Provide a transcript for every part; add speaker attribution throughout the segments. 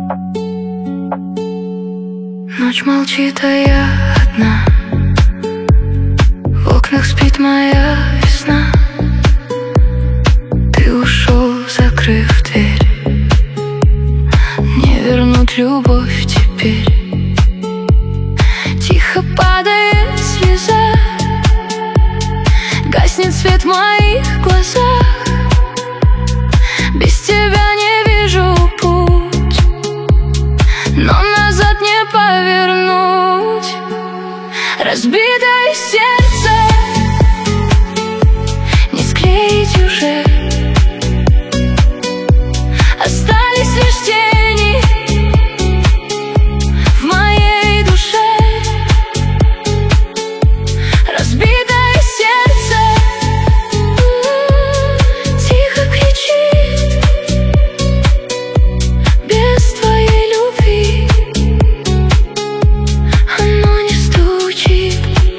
Speaker 1: Ночь молчит, а я одна. В окнах спит моя весна. Ты ушел, закрыв дверь. Не вернуть любовь теперь. Тихо падает слеза, гаснет свет в моих глазах. Без тебя не вижу путь, но назад не повернуть. Разбитое сердце не склеить уже. Остались лишь тени в моей душе. Разбитое сердце тихо кричит. Без твоей любви оно не стучит.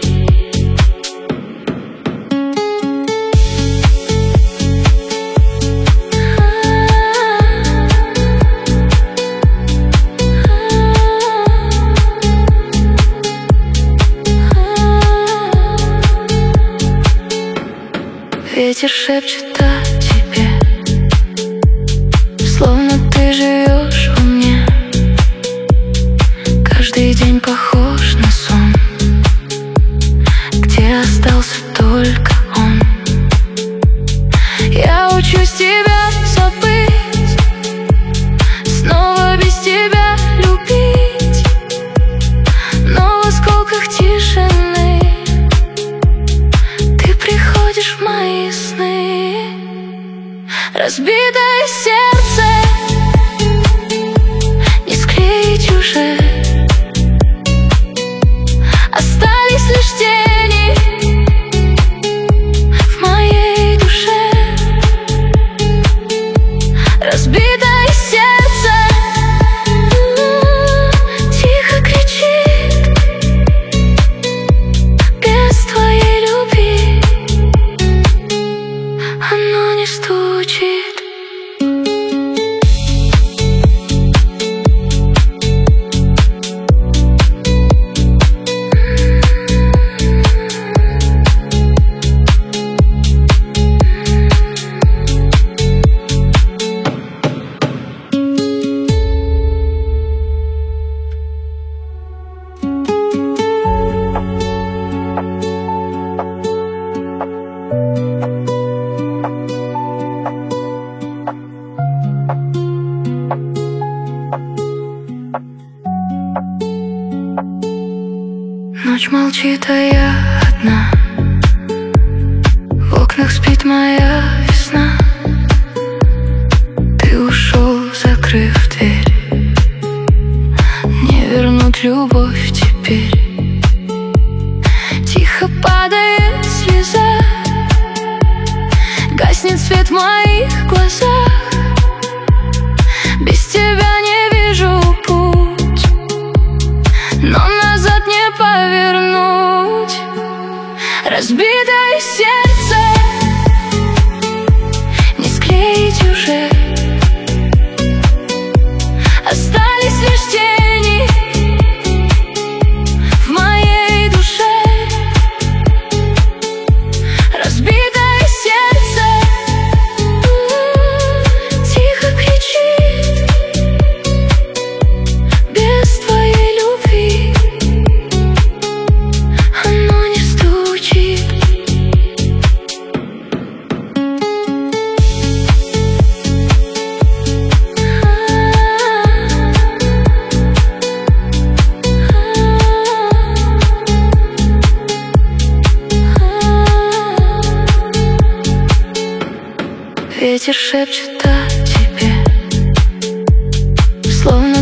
Speaker 1: Ветер шепчет о тебе, словно ты живешь во мне. Каждый день похож на сон, где остался только он. Я учусь тебя забыть, снова без тебя любить. Но в осколках тишины ты приходишь в мои сны. Разбитое сердце не склеить уже. Остались лишь тени в моей душе. Разбитое сердце тихо кричит. Без твоей любви оно не стучит. Ночь молчит, а я одна. В окнах спит моя весна. Ты ушел, закрыв дверь. Не вернуть любовь теперь. Тихо падает слеза, гаснет свет в моих глазах. Без тебя не вижу путь, но назад не повернуть. Разбитое сердце не склеить уже. Остались лишь тени в моей душе. Разбитое сердце тихо кричит. Без твоей любви оно не стучит. Ветер шепчет о тебе, словно